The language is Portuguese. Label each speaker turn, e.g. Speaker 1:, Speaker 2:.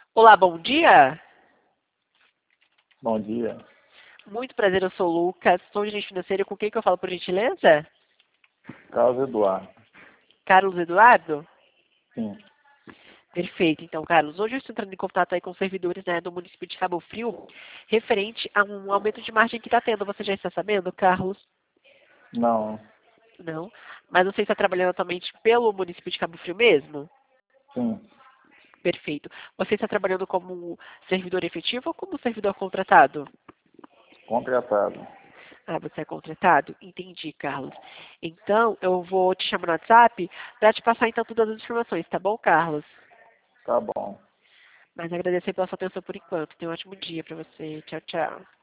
Speaker 1: Olá, bom dia.
Speaker 2: Bom dia.
Speaker 1: Muito prazer, eu sou o Lucas, sou gerente financeiro. Com quem que eu falo, por gentileza?
Speaker 2: Carlos Eduardo.
Speaker 1: Carlos Eduardo?
Speaker 2: Sim.
Speaker 1: Perfeito. Então, Carlos, hoje eu estou entrando em contato aí com os servidores, né, do município de Cabo Frio, referente a um aumento de margem que está tendo. Você já está sabendo, Carlos?
Speaker 2: Não.
Speaker 1: Não. Mas você está trabalhando atualmente pelo município de Cabo Frio mesmo?
Speaker 2: Sim.
Speaker 1: Perfeito. Você está trabalhando como servidor efetivo ou como servidor contratado?
Speaker 2: Contratado.
Speaker 1: Ah, você é contratado? Entendi, Carlos. Então, eu vou te chamar no WhatsApp para te passar então todas as informações, tá bom, Carlos?
Speaker 2: Tá bom.
Speaker 1: Mas agradecer pela sua atenção por enquanto. Tenha um ótimo dia para você. Tchau, tchau.